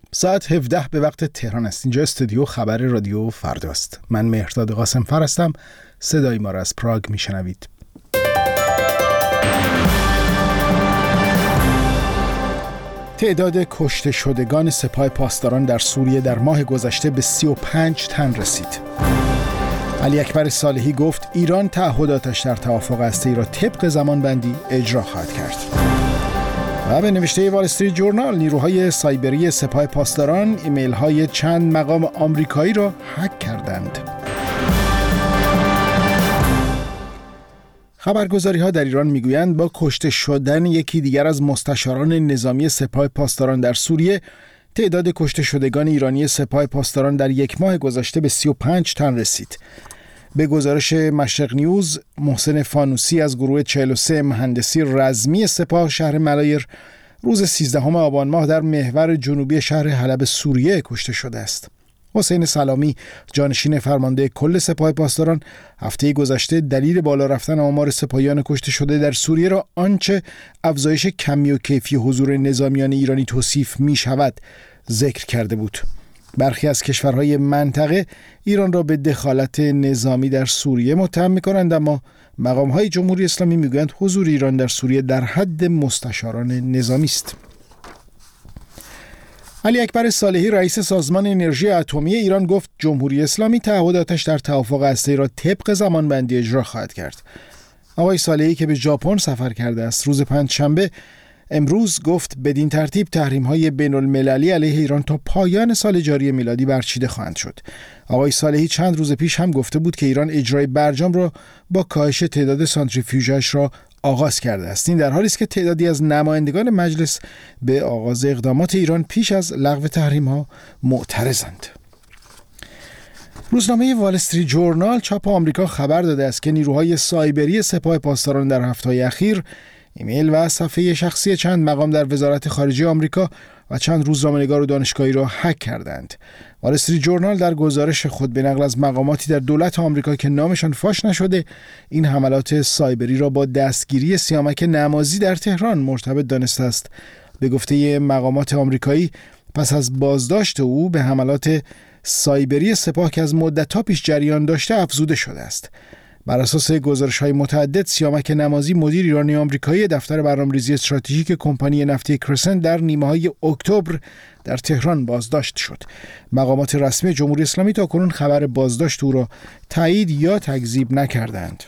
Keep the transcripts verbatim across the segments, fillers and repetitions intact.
ساعت هفده به وقت تهران است. اینجا استودیو خبر رادیو فرداست. من مهرداد قاسمفر هستم. صدای ما را از پراگ میشنوید. تعداد کشته شدگان سپاه پاسداران در سوریه در ماه گذشته به سی و پنج تن رسید. علی اکبر صالحی گفت ایران تعهداتش در توافق هسته‌ای را طبق زمانبندی اجرا خواهد کرد. و به نوشته وال استریت جورنال، نیروهای سایبری سپاه پاسداران ایمیل های چند مقام آمریکایی را هک کردند. خبرگزاری ها در ایران میگویند با کشته شدن یکی دیگر از مستشاران نظامی سپاه پاسداران در سوریه، تعداد کشته شدگان ایرانی سپاه پاسداران در یک ماه گذشته به سی و پنج تن رسید. به گزارش مشرق نیوز، محسن فانوسی از گروه چهل و سه مهندسی رزمی سپاه شهر ملایر روز سیزدهم آبان ماه در محور جنوبی شهر حلب سوریه کشته شده است. حسین سلامی، جانشین فرمانده کل سپاه پاسداران، هفته گذشته دلیل بالا رفتن آمار سپاهیان کشته شده در سوریه را آنچه افزایش کمی و کیفی حضور نظامیان ایرانی توصیف می شود ذکر کرده بود. برخی از کشورهای منطقه ایران را به دخالت نظامی در سوریه متهم می‌کنند، اما مقام‌های جمهوری اسلامی می‌گویند حضور ایران در سوریه در حد مستشاران نظامی است. علی اکبر صالحی، رئیس سازمان انرژی اتمی ایران، گفت جمهوری اسلامی تعهداتش در توافق هسته‌ای را طبق زمانبندی اجرا خواهد کرد. آقای صالحی که به ژاپن سفر کرده است، روز پنجشنبه امروز گفت بدین ترتیب تحریم‌های بین‌المللی علیه ایران تا پایان سال جاری میلادی برچیده خواهند شد. آقای صالحی چند روز پیش هم گفته بود که ایران اجرای برجام را با کاهش تعداد سانتریفیوژش را آغاز کرده است. این در حالی است که تعدادی از نمایندگان مجلس به آغاز اقدامات ایران پیش از لغو تحریم‌ها معترضند. روزنامه وال استریت جورنال چاپ آمریکا خبر داده است که نیروهای سایبری سپاه پاسداران در هفته‌های اخیر ایمیل و صفحه شخصی چند مقام در وزارت خارجه آمریکا و چند روزنامه‌نگار و دانشگاهی را هک کردند. وال استریت جورنال در گزارش خود به نقل از مقاماتی در دولت آمریکا که نامشان فاش نشده، این حملات سایبری را با دستگیری سیامک نمازی در تهران مرتبط دانسته است. به گفته مقامات آمریکایی، پس از بازداشت او به حملات سایبری سپاه که از مدت‌ها پیش جریان داشته افزوده شده است. بر اساس گزارش‌های متعدد، سیامک نمازی، مدیر ایرانی آمریکایی دفتر برنامه‌ریزی استراتژیک کمپانی نفتی کرسنت، در نیمه‌های اکتبر در تهران بازداشت شد. مقامات رسمی جمهوری اسلامی تاکنون خبر بازداشت او را تایید یا تکذیب نکردند.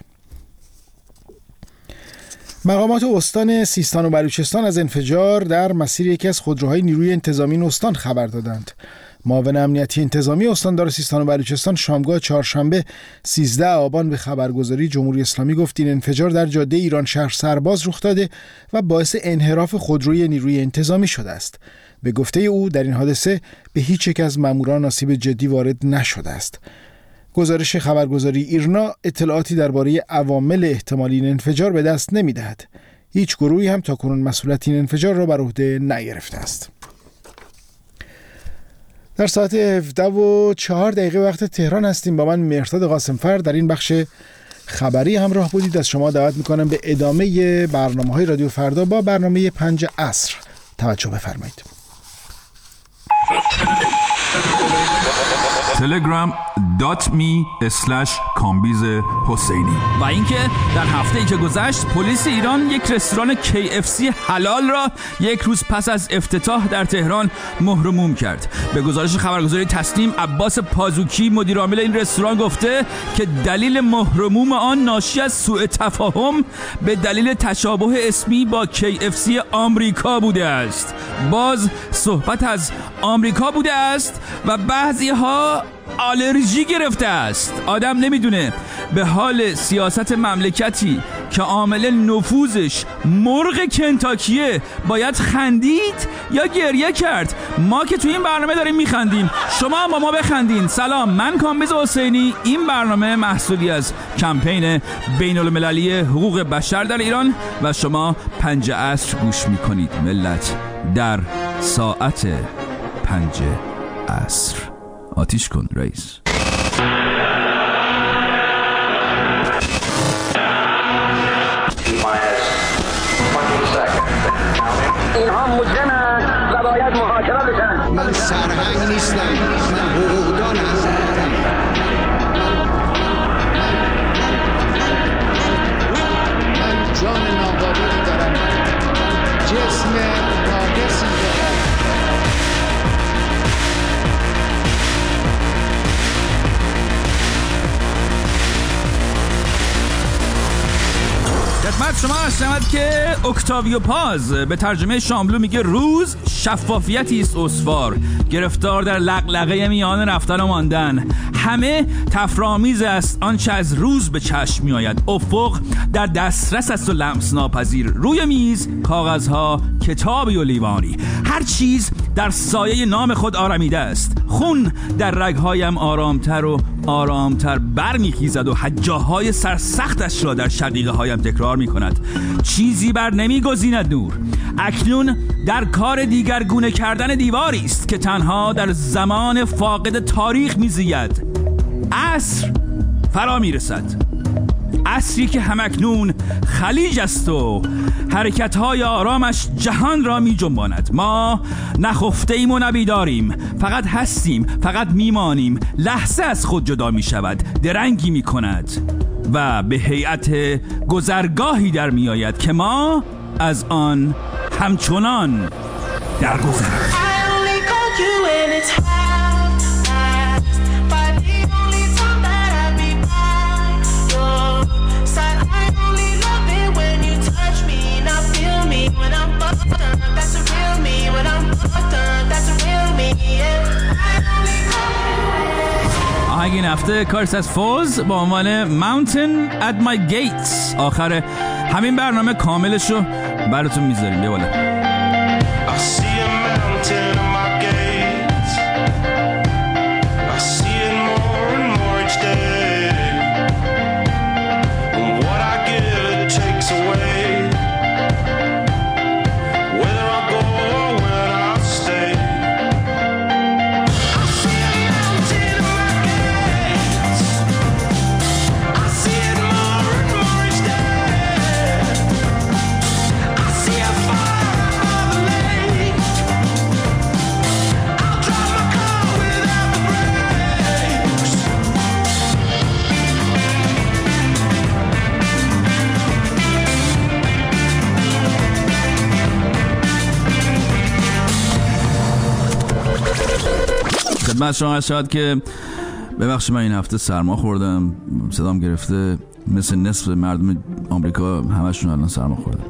مقامات استان سیستان و بلوچستان از انفجار در مسیر یکی از خودروهای نیروی انتظامی این استان خبر دادند. معاون امنیتی انتظامی استاندار سیستان و بلوچستان شامگاه چهارشنبه سیزده آبان به خبرگزاری جمهوری اسلامی گفت این انفجار در جاده ایران شهر سرباز رخ داده و باعث انحراف خودروی نیروی انتظامی شده است. به گفته او در این حادثه به هیچ یک از ماموران آسیب جدی وارد نشده است. گزارش خبرگزاری ایرنا اطلاعاتی درباره عوامل احتمالی این انفجار به دست نمی‌دهد. هیچ گروهی هم تاکنون مسئولیت این انفجار را بر عهده نگرفته است. در ساعت هفده و چهار دقیقه وقت تهران هستیم. با من مهرداد قاسمفر در این بخش خبری همراه بودید. از شما دعوت میکنم به ادامه برنامه‌های رادیو فردا با برنامه پنج عصر توجه بفرمایید. تلگرام دات می اسلش کامبیز حسینی. و اینکه در هفته‌ای که گذشت پلیس ایران یک رستوران کی اف سی حلال را یک روز پس از افتتاح در تهران مهر و موم کرد. به گزارش خبرگزاری تسنیم، عباس پازوکی مدیر عامل این رستوران گفته که دلیل مهر و موم آن ناشی از سوء تفاهم به دلیل تشابه اسمی با کی اف سی آمریکا بوده است. باز صحبت از آمریکا بوده است و بعضی ها آلرژی گرفته است. آدم نمیدونه به حال سیاست مملکتی که عامل نفوذش مرغ کنتاکیه باید خندید یا گریه کرد. ما که تو این برنامه داریم میخندیم، شما هم با ما بخندین. سلام، من کامبیز حسینی. این برنامه محصولی از کمپین بین المللی حقوق بشر در ایران و شما پنج عصر گوش میکنید. ملت در ساعت پنج عصر آتیش کن رئیس. اینها مجرمند و باید محاکمه بشن. من سرهنگ نیستم، من حقوقدانم. من جان ناقابلی دارم، جسم ناقصی دارم. خدمت شما عرض شود که اکتاویو پاز به ترجمه شاملو میگه روز شفافیتی است استوار، گرفتار در لقلقه میان رفتن و ماندن. همه تفرآمیز است آنچه از روز به چشم میآید. افق در دسترس است و لمس ناپذیر. روی میز کاغذها، کتابی و لیوانی. هر چیز در سایه نام خود آرمیده است. خون در رگهایم آرامتر و آرامتر برمیخیزد و حجاهای سرسختش را در شقیقه هایم تکرار می کند. چیزی بر نمی گزیند نور. اکنون در کار دیگرگونه کردن دیواری است که تنها در زمان فاقد تاریخ می زید. عصر فرا می رسد، عصری که همکنون خلیج است و حرکت‌های آرامش جهان را می جنباند. ما نخفته ایم و نبیداریم، فقط هستیم، فقط میمانیم. لحظه از خود جدا می شود، درنگی می کند و به هیئت گذرگاهی در می آید که ما از آن همچنان در گذر. آهنگ این هفته کارس از فوز با عنوان Mountain at my gates. آخر همین برنامه کاملشو براتون میذاریم. بیا بالا. خدمت شما شاید که ببخشید من این هفته سرما خوردم، صدام گرفته، مثل نصف مردم آمریکا همشون الان سرما خوردن.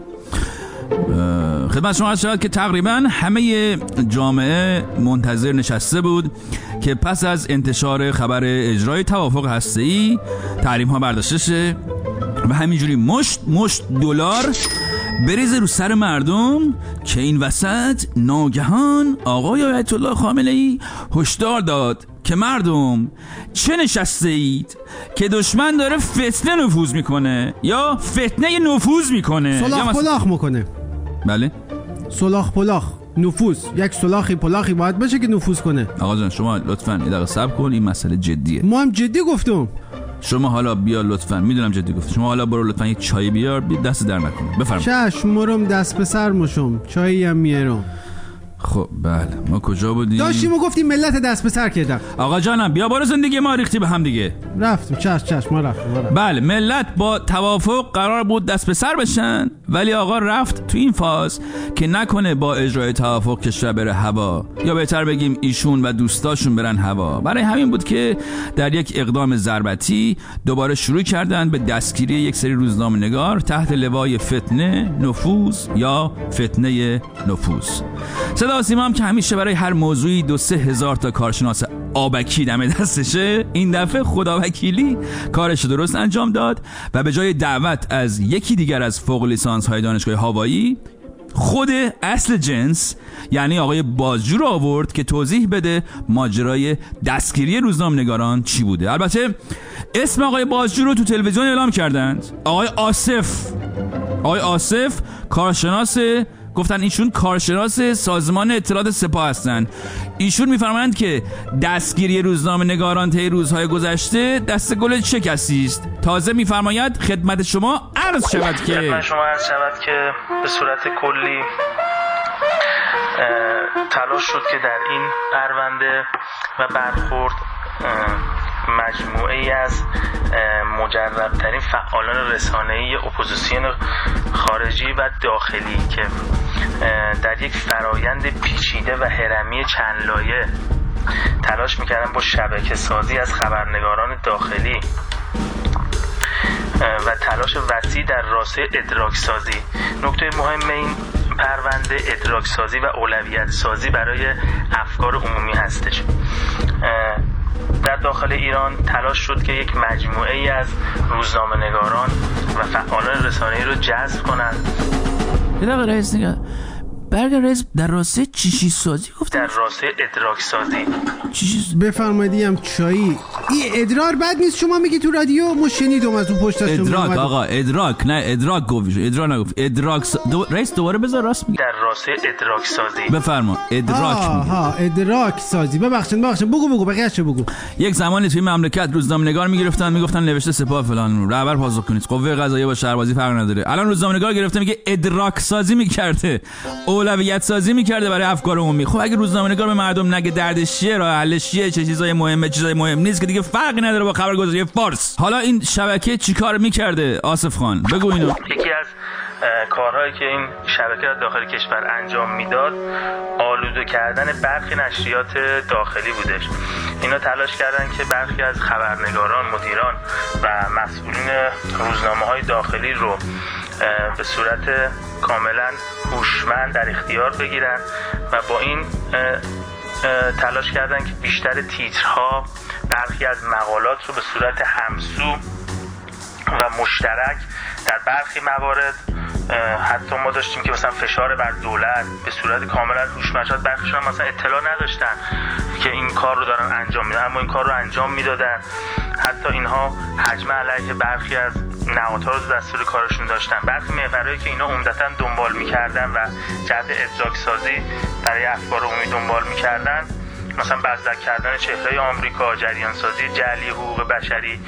خدمت شما شاید که تقریبا همه جامعه منتظر نشسته بود که پس از انتشار خبر اجرای توافق هسته‌ای تحریم ها برداشته شه و همینجوری مشت مشت دلار بریزه رو سر مردم که این وسط ناگهان آقای آیت الله خامنه‌ای هشدار داد که مردم چه نشسته اید که دشمن داره فتنه نفوذ میکنه یا فتنه نفوذ میکنه، سلاخ پلاخ میکنه. بله سلاخ پلاخ نفوذ، یک سلاخی پلاخی باید بشه که نفوذ کنه. آقا جان شما لطفاً یه دقیقه صبر کن، این مسئله جدیه. ما هم جدی گفتم. شما حالا بیا لطفاً، میدونم جدی گفت، شما حالا برو لطفاً یک چای بیار، بیا دست در نکنه. بفرمایید. چشم مرم دست به سر مشم، چایی هم میارم. خب بله ما کجا بودیم؟ داشتیم و گفتیم ملت دست به سر کردن. آقا جانم بیا برو، زندگی ما ریختی به هم دیگه. رفتیم چشم چشم ما رفتیم, ما رفتیم. بله ملت با توافق قرار بود دست به سر بشن، ولی آقا رفت تو این فاز که نکنه با اجرای توافق کشور بره هوا، یا بهتر بگیم ایشون و دوستاشون برن هوا. برای همین بود که در یک اقدام ضربتی دوباره شروع کردن به دستگیری یک سری روزنامه‌نگار تحت لوای فتنه نفوذ یا فتنه نفوذ. صدا سیما هم که همیشه برای هر موضوعی دو سه هزار تا کارشناس آبکی دم دستشه، این دفعه خدا وکیلی کارش درست انجام داد و به جای دعوت از یکی دیگر از فوق لیسانس های دانشگاه هاوایی، خود اصل جنس یعنی آقای بازجو رو آورد که توضیح بده ماجرای دستگیری روزنامه‌نگاران چی بوده. البته اسم آقای بازجو رو تو تلویزیون اعلام کردند، آقای آصف. آقای آصف کارشناس، گفتن ایشون کارشناس سازمان اطلاعات سپاه هستن. ایشون میفرمایند که دستگیری روزنامه‌نگاران طی روزهای گذشته دست گل چه کسی است. تازه میفرماید خدمت شما عرض شود که خدمت شما عرض شود که به صورت کلی تلاش شد که در این پرونده و برخورد مجموعه‌ای از مجرب‌ترین فعالان رسانه‌ای اپوزیسیون خارجی و داخلی که در یک فرایند پیچیده و هرمی چند لایه تلاش می‌کردن با شبکه سازی از خبرنگاران داخلی و تلاش وسیع در راسته ادراک سازی. نکته مهم این پرونده ادراک سازی و اولویت سازی برای افکار عمومی هستش. در داخل ایران تلاش شد که یک مجموعه ای از روزنامه‌نگاران و فعالان رسانه‌ای رو جذب کنند. یه دقیقه رئیس نگاه برگر رئیس در راسته چیشی سازی گفت؟ در راسته ادراک سازی. چیشی بفرمایید چایی. این ادرار بد نیست شما میگی تو رادیو؟ ما شنیدم از اون پشتش. ادراک آقا ادراک نه ادراک گفت ادراک نگفت ادراک س... دو... رئیس دوباره بذار راست میگی. در راسته ادراک سازی. بفرما ادراک میگی. ها ادراک سازی. ببخشید ببخشید بگو بگو بقیه‌اش بگو. یک زمانی توی مملکت روزنامه‌نگار میگرفتن میگفتن نوشته سپاه فلان رهبر پاسخ کنید قوه قضاییه با شهربازی فرق نداره. الان روزنامه‌نگار گرفته میگه ادراک سازی میکرده اولویت سازی میکرده برای افکار عمومی. خب اگه روزنامه‌نگار به مردم نگه دردش چیه راه حلش چیه چه چیزای مهمه چیزای مهم نیست که دیگه فرقی نداره با خبرگزاری فارس. حالا این شبکه چیکار میکرده آصف خان؟ بگو اینو. یکی از کارهایی که این شبکه داخل کشور انجام میداد آلوده کردن برخی نشریات داخلی بودش. اینا تلاش کردن که برخی از خبرنگاران، مدیران و مسئولین روزنامه‌های داخلی رو به صورت کاملا هوشمند در اختیار بگیرن و با این تلاش کردن که بیشتر تیترها برخی از مقالات رو به صورت همسو و مشترک در برخی موارد حتی ما داشتیم که مثلا فشار بر دولت به صورت کاملا هوشمند شد. برخیشون مثلا اطلاع نداشتن که این کار رو دارن انجام میدن اما این کار رو انجام میدادن. حتی اینها حجم علیه برخی از نهادها رو دستور کارشون داشتن. برخی محورایی که اینا عمدتاً دنبال میکردن و جهت ادراک سازی برای افکار عمومی دنبال میکردن، مثلا بزدک کردن چهره آمریکا، جریان سازی جعلی حقوق بشری،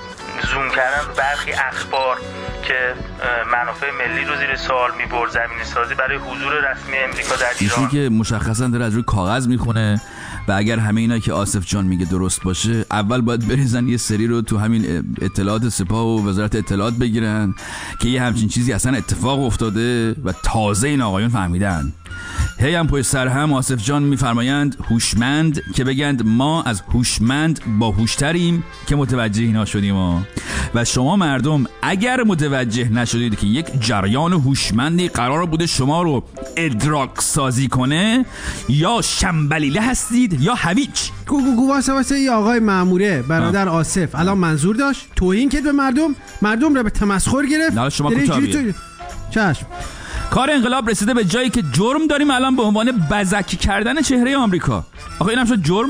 زوم کردن برخی اخبار که منافع ملی رو زیر سوال میبرد، زمینه سازی برای حضور رسمی امریکا در ایران. ایشون که مشخصا داره از روی کاغذ میخونه و اگر همه اینا که آصف جان میگه درست باشه اول باید بریزن یه سری رو تو همین اطلاعات سپاه و وزارت اطلاعات بگیرن که یه همچین چیزی اصلا اتفاق افتاده و تازه این آقایون فهمیدن. هی هم پشت سر هم آصف جان میفرمایند هوشمند که بگند ما از هوشمند با هوشتریم که متوجه اینا شدیم و, و شما مردم اگر متوجه نشدید که یک جریان هوشمندی قرار بوده شما رو ادراک سازی کنه یا شنبلیله هستید یا هویج. گو گو گو واسه واسه ای آقای ماموره برادر آصف الان منظور داشت توهین کرد به مردم، مردم رو به تمسخر گرفت. نه شما کوتاهی چشم. کار انقلاب رسیده به جایی که جرم داریم الان به عنوان بزک کردن چهره آمریکا. آخه اینم شد جرم.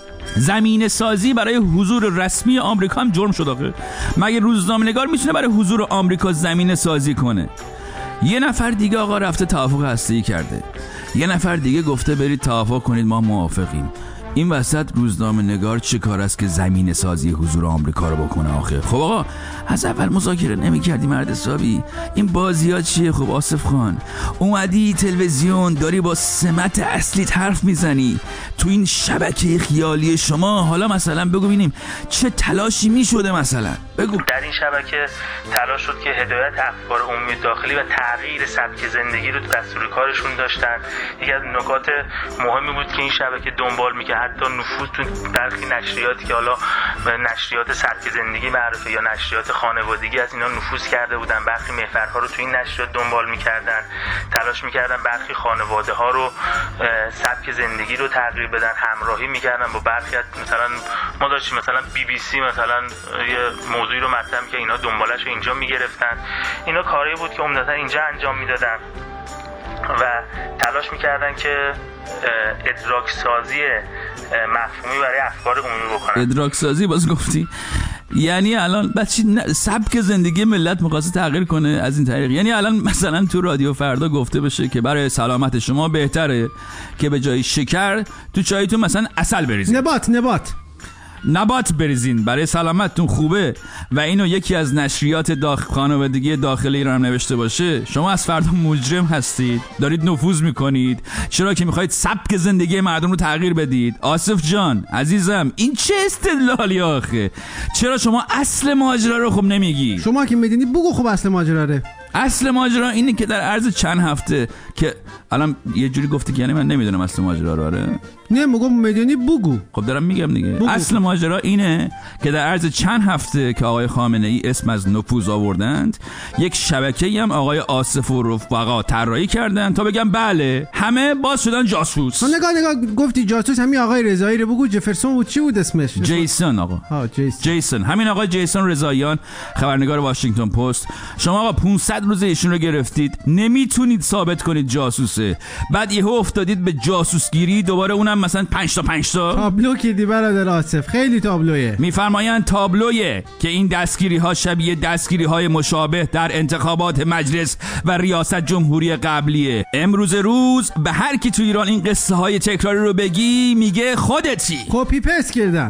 زمینه سازی برای حضور رسمی آمریکا هم جرم شد. آخه مگه روزنامه‌نگار میتونه برای حضور آمریکا زمینه سازی کنه؟ یه نفر دیگه آقا رفته توافق هسته‌ای کرده، یه نفر دیگه گفته برید توافق کنید ما موافقیم. این وسط روزنامه نگار چه کار است که زمینه سازی حضور آمریکا رو بکنه آخه؟ خب آقا از اول مذاکره نمی کردی مرد حسابی؟ این بازی ها چیه؟ خب آصف خان اومدی تلویزیون داری با سمت اصلیت حرف میزنی تو این شبکه خیالی شما. حالا مثلا بگو ببینیم چه تلاشی می شده مثلا بگو. در این شبکه تلاش شد که هدایت افکار عمومی داخلی و تغییر سبک زندگی رو دستور کارشون داشتن. یکی از نکات مهمی بود که این شبکه دنبال می‌کرد حتی نفوذ تو برخی نشریاتی که حالا نشریات سبک زندگی معروفه یا نشریات خانوادگی از اینا نفوذ کرده بودن، برخی محورها رو تو این نشریات دنبال می‌کردن، تلاش می‌کردن برخی خانواده‌ها رو سبک زندگی رو تغییر بدن، همراهی می‌کردن با برخی مثلا ما داشتیم مثلا بی بی سی مثلا یه موضوعی رو مطرح که اینا دنبالش رو اینجا میگرفتن. اینا کاری بود که عمدتاً اینجا انجام میدادن و تلاش میکردن که ادراک سازی مفهومی برای افکار عمومی بکنن. ادراک سازی باز گفتی؟ یعنی الان بچی سبک زندگی ملت می‌خواسته تغییر کنه از این طریق؟ یعنی الان مثلا تو رادیو فردا گفته بشه که برای سلامت شما بهتره که به جای شکر تو چایتون مثلا عسل بریزید. نبات نبات نبات بریزین، برای سلامتتون خوبه و اینو یکی از نشریات داخل خانوادگی داخلی ایران هم نوشته باشه، شما از فردا مجرم هستید، دارید نفوذ میکنید، چرا که میخواید سبک زندگی مردم رو تغییر بدید. آصف جان عزیزم، این چه استدلالی آخه؟ چرا شما اصل ماجرا رو خب نمیگی؟ شما که میدونی بگو خب اصل ماجرا رو. اصل ماجرا اینه که در عرض چند هفته که الان یه جوری گفتی که یعنی من نمیدونم اصل ماجرا رو. آره نه میگم میدونی بگو. خب دارم میگم دیگه. بگو. اصل ماجرا اینه که در عرض چند هفته که آقای خامنه ای اسم از نفوذ آوردند، یک شبکه‌ای هم آقای آصف و رفقا طراحی کردن تا بگم بله همه باز شدن جاسوس. نگاه نگاه گفتی جاسوس، همین آقای رضایی رو بگو. جفرسون بود چی بود اسمش؟ جیسون آقا. ها جیسون. جیسون همین آقای جیسون رضاییان، خبرنگار واشنگتن پست. شما آقا پانصد روز ایشون رو گرفتید، نمیتونید ثابت کنید جاسوسه، بعد یهو افتادید به جاسوسگیری، دوباره اونم مثلا پنج تا پنج تا تابلو کردی برادر آصف، خیلی تابلوئه. میفرمایند تابلوئه که این دستگیری ها شبیه دستگیری های مشابه در انتخابات مجلس و ریاست جمهوری قبلیه. امروز روز به هر کی تو ایران این قصه های تکراری رو بگی میگه خودتی. کپی پست کردن.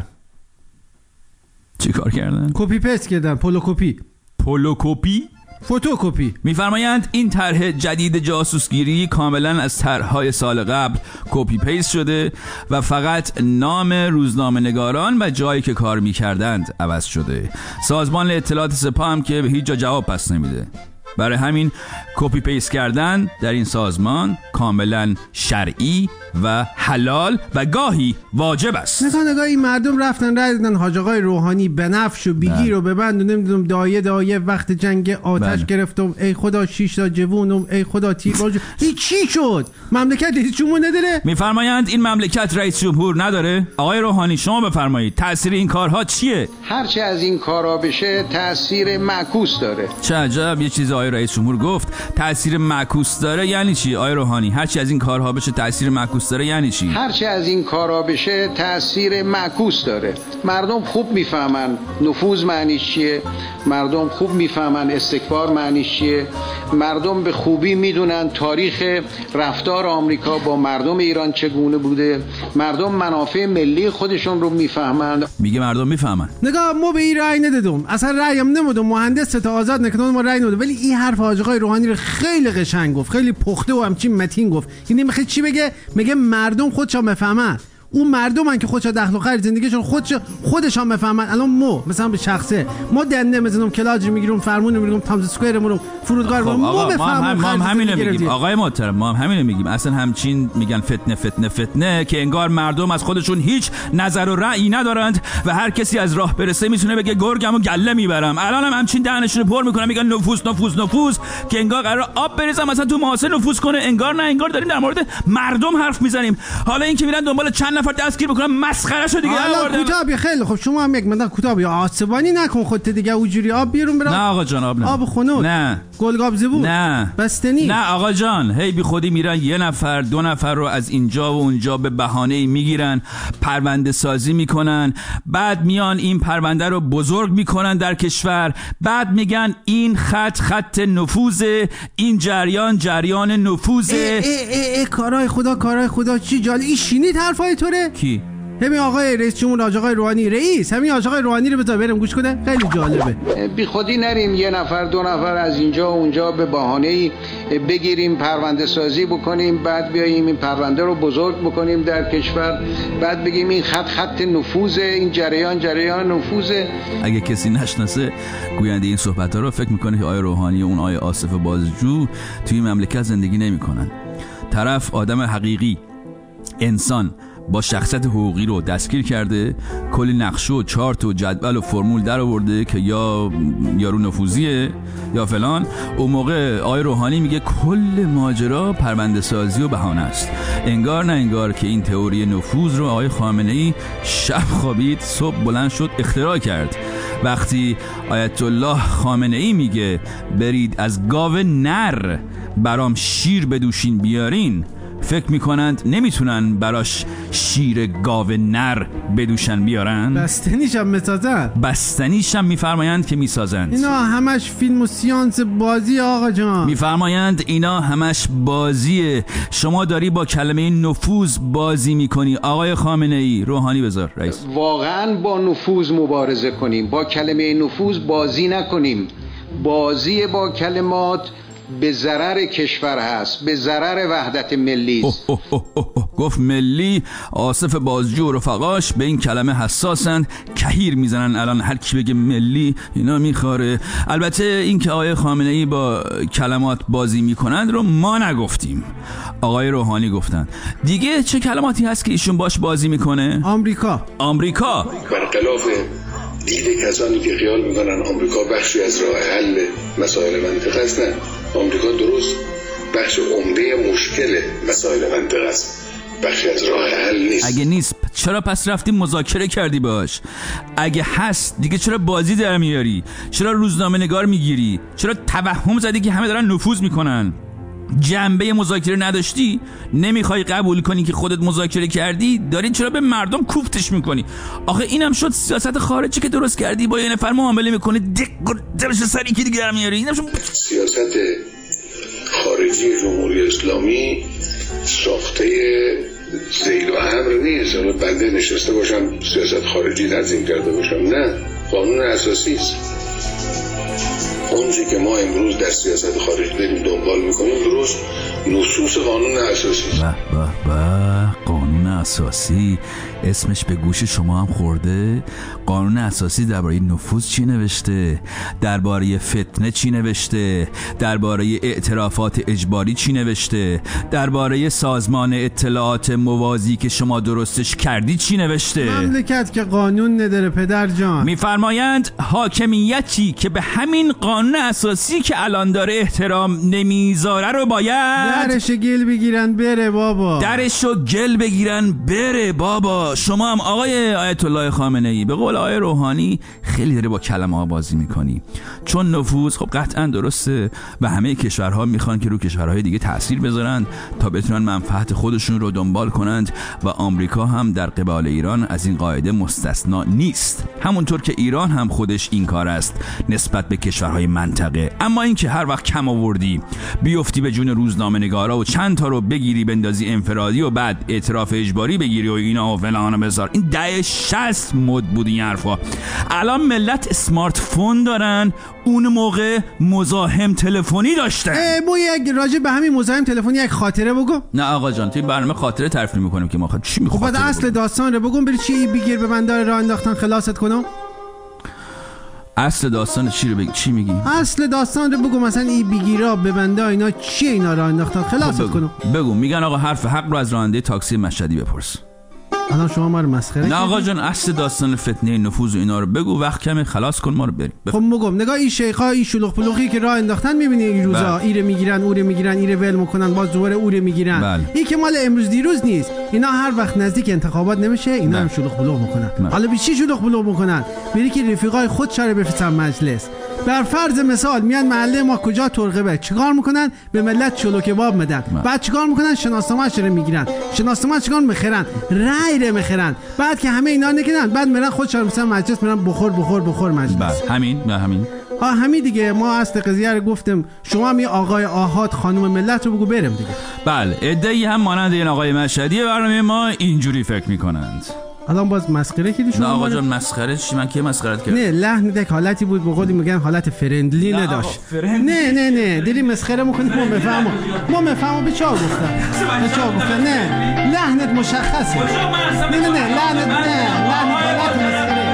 چی کار کردن؟ کپی پست کردن. پولوکوپی. پولوکوپی؟ فتوکپی. میفرمایند این طرح جدید جاسوسگیری کاملا از طرح‌های سال قبل کپی پیست شده و فقط نام روزنامه نگاران و جایی که کار میکردند عوض شده. سازمان اطلاعات سپاه هم که به هیچ جا جواب پس نمیده. برای همین کپی پیست کردن در این سازمان کاملا شرعی و حلال و گاهی واجب است. نگاه نگاه این مردم رفتن رای دادن حاج آقای روحانی بنفش و بیگیر و ببند و نمیدونم دایه دایه وقت جنگ آتش بله. گرفتم ای خدا شش تا جوونم ای خدا تیر باج. این چی شد؟ مملکت رئیس جمهور نداره؟ میفرمایند این مملکت رئیس جمهور نداره. آقای روحانی شما بفرمایید تاثیر این کارها چیه؟ هرچه از این کارا بشه تاثیر معکوس داره. چه عجب، یه چیز آقای رئیس جمهور گفت تاثیر معکوس داره. یعنی چی آقای روحانی؟ هرچی از این کارها بشه تاثیر معکوس داره یعنی چی؟ هرچی از این کارا بشه تاثیر معکوس داره. مردم خوب میفهمن نفوذ معنیش چیه، مردم خوب میفهمن استکبار معنیش چیه، مردم به خوبی میدونن تاریخ رفتار آمریکا با مردم ایران چگونه بوده، مردم منافع ملی خودشون رو میفهمن. میگه مردم میفهمن. نگاه ما به این رأی ندادم، اصلا رأی هم نمیدم، مهندس تا آزاد نکنون ما رأی ندادم، ولی این حرف حاج آقای روحانی رو خیلی قشنگ گفت، خیلی پخته و همچین متین گفت. یعنی میخواد چی بگه؟ میگه مردم خودشون بفهمن. اون مردمن که خودشون دخل و خرج زندگیشون خودش خودشون بفهمن. الان ما مثلا به شخصه ما دنده میزنم کلاج میگیرم فرمون میگیرم تامز اسکوئر میرم فرودگاه رو ما بفهمم. ما هم همین میگیم آقای محترم، ما هم همین میگیم. اصلا همچین میگن فتنه فتنه فتنه که انگار مردم از خودشون هیچ نظر و رأیی ندارند و هر کسی از راه برسه میتونه بگه گرگمو گله میبرم. الان هم همچین دهنشون پر میکنن میگن نفوذ نفوذ نفوذ که انگار قرار آب بریزم مثلا تو ماسه نفوذ کنه. انگار نه، انگار داریم در مورد مردم حرف میزنیم. حالا این که میرن دنبال چند نفر دستگیر بکنن مسخره شو دیگه. حالا کوتاه خیلی خب شما هم یک مدار کوتاه یا عصبانی نکن خودت دیگه. اونجوری آب بیرون برام. نه آقا جان آب نه. آب خنک. نه. گلگاب زبون. نه. بستنی. نه آقا جان، هی بی خودی میرن یه نفر دو نفر رو از اینجا و اونجا به بهانه‌ای میگیرن، پرونده سازی میکنن، بعد میان این پرونده رو بزرگ میکنن در کشور، بعد میگن این خط خط نفوذه، این جریان جریان نفوذه. ای ای ای, ای کارای خدا کارای خدا چی جالب. این شینید حرفای توره؟ کی؟ همین آقای رئیس جمهور حاج آقای روحانی. رئیس همین حاج آقای روحانی رو بذار بریم گوش کنه، خیلی جالبه. بی خودی نریم یه نفر دو نفر از اینجا و اونجا به بهانه‌ای بگیریم پرونده سازی بکنیم، بعد بیاییم این پرونده رو بزرگ بکنیم در کشور، بعد بگیم این خط خط نفوذه، این جریان جریان نفوذه. اگه کسی نشناسه گوینده این صحبت‌ها رو فکر میکنه که آقای روحانی و اون آقای آصف بازجو توی مملکت زندگی نمی‌کنن. طرف آدم حقیقی، انسان با شخصیت حقوقی رو دستگیر کرده، کلی نقشه و چارت و جدول و فرمول در آورده که یا یارو نفوذیه یا فلان. اون موقع آقای روحانی میگه کل ماجرا پرونده سازی و بهانه است. انگار نه انگار که این تئوری نفوذ رو آقای خامنه ای شب خوابید صبح بلند شد اختراع کرد. وقتی آیت الله خامنه ای میگه برید از گاو نر برام شیر بدوشین بیارین، فکر میکنند نمیتونن براش شیر گاو نر بدوشن بیارن؟ بستنیش هم میسازن. بستنیش هم میفرمایند که میسازند. اینا همش فیلم و سیانس بازی آقا جان. میفرمایند اینا همش بازیه. شما داری با کلمه نفوذ بازی میکنی آقای خامنه ای. روحانی بذار رئیس. واقعا با نفوذ مبارزه کنیم، با کلمه نفوذ بازی نکنیم. بازی با کلمات به ضرر کشور هست، به ضرر وحدت ملی است. اوه اوه اوه اوه. گفت ملی. آصف بازجو و رفقاش به این کلمه حساسند، کهیر میزنن الان هر کی بگه ملی اینا میخوره. البته این که آقای خامنه ای با کلمات بازی میکنند رو ما نگفتیم، آقای روحانی گفتن. دیگه چه کلماتی هست که ایشون باش بازی میکنه؟ آمریکا. آمریکا برخلاف دیده کسانی که خیال میکنن آمریکا بخشی از راه حل مسائل منطقه است، نه، آمریکا درست بخش عمده مشکل مسائل منطقه است، بخشی از راه حل نیست. اگه نیست چرا پس رفتی مذاکره کردی باش؟ اگه هست دیگه چرا بازی در میاری؟ چرا روزنامه نگار میگیری؟ چرا توهم زدی که همه دارن نفوذ میکنن؟ جنبه مذاکره نداشتی؟ نمیخوای قبول کنی که خودت مذاکره کردی؟ داری چرا به مردم کوفتش میکنی؟ آخه اینم شد سیاست خارجی که درست کردی، با یه نفر معامله میکنه دق درش سری که دیگه میاری. اینم شد سیاست خارجی جمهوری اسلامی ساخته ذیل و امر نیست. اما بنده نشسته باشم سیاست خارجی تنظیم کرده باشم، نه، قانون اساسی است. اونچه که ما امروز در سیاست خارجی داریم دنبال میکنیم درست نصوص قانون اساسی است. به به به، قانون اساسی اسمش به گوش شما هم خورده؟ قانون اساسی درباره نفوذ چی نوشته؟ درباره فتنه چی نوشته؟ درباره اعترافات اجباری چی نوشته؟ درباره سازمان اطلاعات موازی که شما درستش کردی چی نوشته؟ مملکت که قانون نداره پدر جان. میفرمایند حاکمیتی که به همین قانون اساسی که الان داره احترام نمیذاره رو باید درشو گل بگیرن بره بابا. درشو گل بگیرن بره بابا. شما هم آقای آیت الله خامنه ای به قول آقای روحانی خیلی داره با کلمه ها بازی میکنی، چون نفوذ خب قطعا درسته و همه کشورها میخوان که رو کشورهای دیگه تأثیر بذارن تا بتونن منفعت خودشون رو دنبال کنند و آمریکا هم در قبال ایران از این قاعده مستثنا نیست، همونطور که ایران هم خودش این کار است نسبت به کشورهای منطقه. اما اینکه هر وقت کم آوردی بیفتی به جون روزنامه نگارا و چند تا رو بگیری بندازی انفرادی و بعد اعتراف اجباری بگیری و اینا و فلان بذار، این دهه شصت مد بود این حرفا. الان ملت اسمارت فون دارن، اون موقع مزاحم تلفنی داشتن. مو یک راجع به همین مزاحم تلفنی یک خاطره بگو. نه آقا جان توی برنامه خاطره تعریف می‌کنیم که ما خاطر چی می‌خوام. خب بعد اصل داستان رو بگم بری چی بگیر به بندر راه انداختن خلاصت کنم. اصل داستان چی رو بگی؟ چی میگی؟ اصل داستان رو بگو، مثلا این بیگیرا به بنده اینا چی اینا راه انداختن خلاصت بگو. کنم. بگو. میگن آقا حرف حق رو از راننده تاکسی مشهدی بپرس. الان شما ما رو مسخره نه آقا جان اصل داستان فتنه نفوذ و اینا رو بگو، وقت کمه خلاص کن ما رو بریم. خب بگم نگاه این شیخا این شلوغ پلوغی که راه انداختن میبینی این روزا ایره میگیرن اوره میگیرن ایره ول میکنن باز دوباره اوره میگیرن. بله. این که مال امروز دیروز نیست، اینا هر وقت نزدیک انتخابات نمیشه اینا بله. هم شلوغ پلوغ میکنن. بله. حالا به چی شلوغ پلوغ میکنن؟ میری که رفیقای خود چاره بفرستن مجلس، بر فرض مثال میان محله ما کجا ترقبه چیکار میکنن؟ به ملت چلو کباب میدن. بعد چیکار میکنن؟ شناسنامه‌اش رو میگیرن، شناسنامه چیکار میخرن؟ رای رو میخرن. بعد که همه اینا نکنن بعد میرن خودشون مثلا مجلس میرن بخور بخور بخور مجلس. بله همین نه همین ها همین دیگه. ما اصل قضیه رو گفتم، شما می آقای آحاد خانم ملت رو بگو برم دیگه. بله ادعی هم مانند این آقای مشهدی برنامه ما اینجوری فکر میکنند. الان باز مسخره کردی شما؟ نه آقا جان مسخره چی؟ من کی مسخرت کردم؟ نه لحن دک حالتی بود بقول میگن حالت فرندلی نداشت. نه نه نه دلی مسخره میکنی ما بفهمم ما بفهمم به چا گفتم به چا گفتم. نه لحنت مشخصه. نه نه نه لحنت نه لحنت حالت مسخره.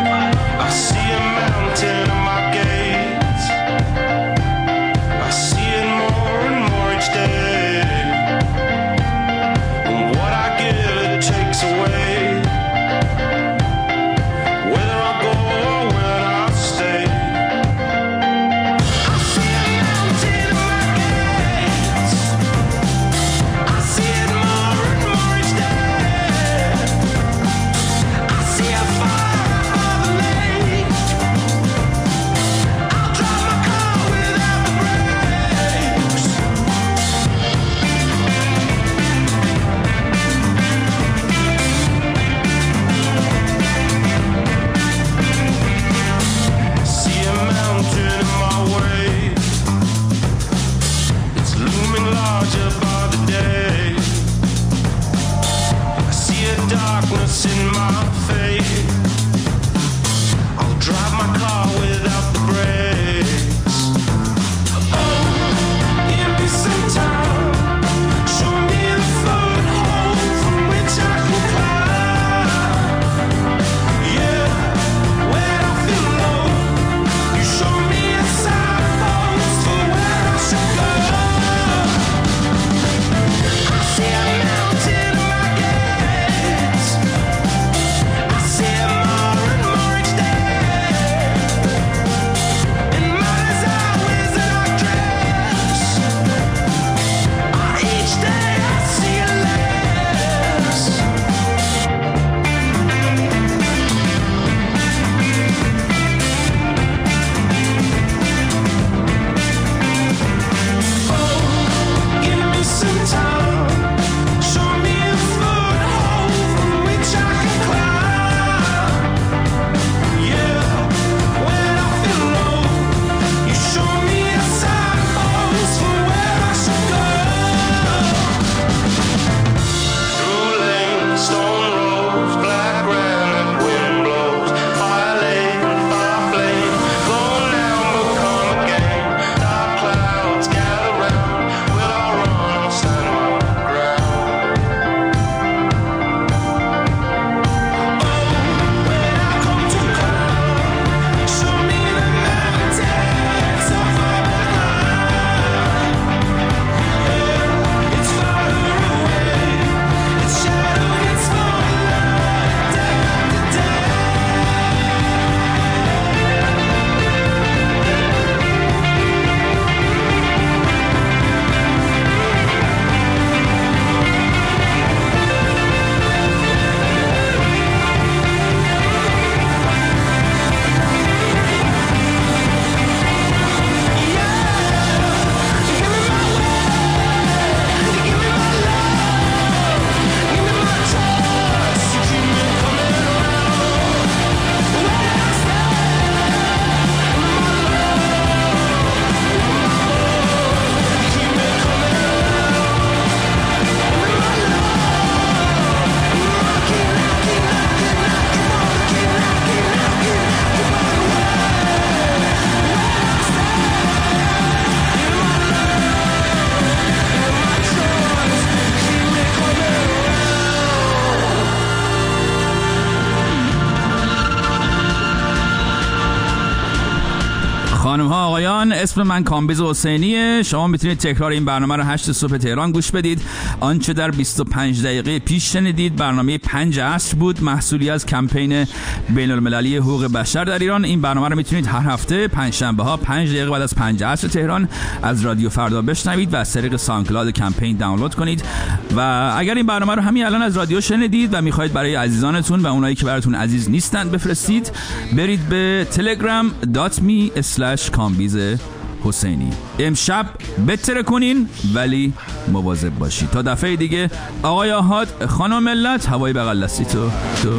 خانم ها آقایان، اسم من کامبیز حسینیه. شما میتونید تکرار این برنامه رو هشت صبح تهران گوش بدید. آنچه در بیست و پنج دقیقه پیش شنیدید برنامه پنج عصر بود، محصولی از کمپین بین المللی حقوق بشر در ایران. این برنامه رو میتونید هر هفته پنج شنبه ها پنج دقیقه بعد از پنج عصر تهران از رادیو فردا بشنوید و از طریق سانکلاد کمپین دانلود کنید. و اگر این برنامه رو همین الان از رادیو شنیدید و میخواید برای عزیزانتون و اونایی که براتون عزیز نیستن بفرستید، برید به تلگرام دات می اسلش کامبیز حسینی. امشب بتره کنین ولی مواظب باشید. تا دفعه دیگه، آقای آحاد، خانم ملت، هوای بغل دستی تو تو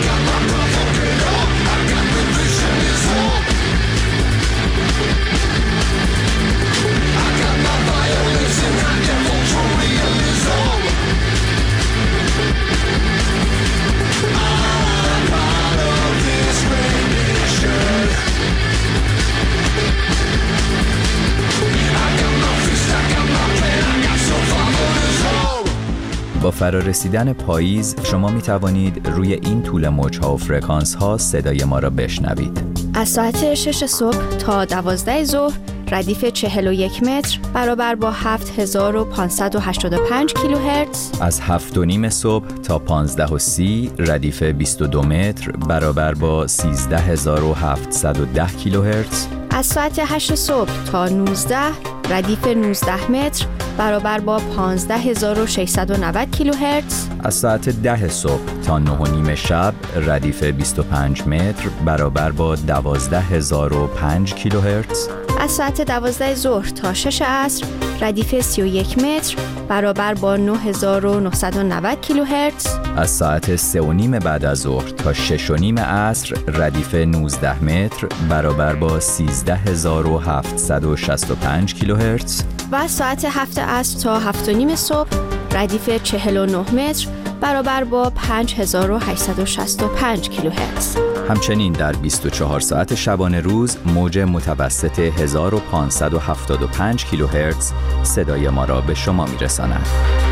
با فرارسیدن پاییز شما می توانید روی این طول موج‌ها و فرکانس ها صدای ما را بشنوید. از ساعت شش صبح تا دوازده ظهر ردیف چهل و یک متر برابر با هفت هزار و پانصد و هشتاد و پنج کیلوهرتز. از هفت و نیم صبح تا پانزده و سی ردیف بیست و دو متر برابر با سیزده هزار و هفتصد و ده کیلوهرتز. از ساعت هشت صبح تا نوزده ردیف نوزده متر برابر با پانزده هزار و ششصد و نود کیلوهرتز. از ساعت ده صبح تا نه و نیم شب ردیف بیست و پنج متر برابر با دوازده هزار و پنج کیلوهرتز. از ساعت دوازده ظهر تا شش عصر ردیف سی و یک متر برابر با نه هزار و نهصد و نود کیلوهرتز. از ساعت سه و نیم بعد از ظهر تا شش و نیم عصر ردیف نوزده متر برابر با سیزده هزار و هفتصد و شصت و پنج کیلوهرتز. و از ساعت هفت عصر تا هفت و نیم صبح ردیف چهل و نه متر برابر با پنج هزار و هشتصد و شصت و پنج کیلوهرتز. همچنین در بیست و چهار ساعت شبانه روز موج متوسط هزار و پانصد و هفتاد و پنج کیلوهرتز صدای ما را به شما میرساند.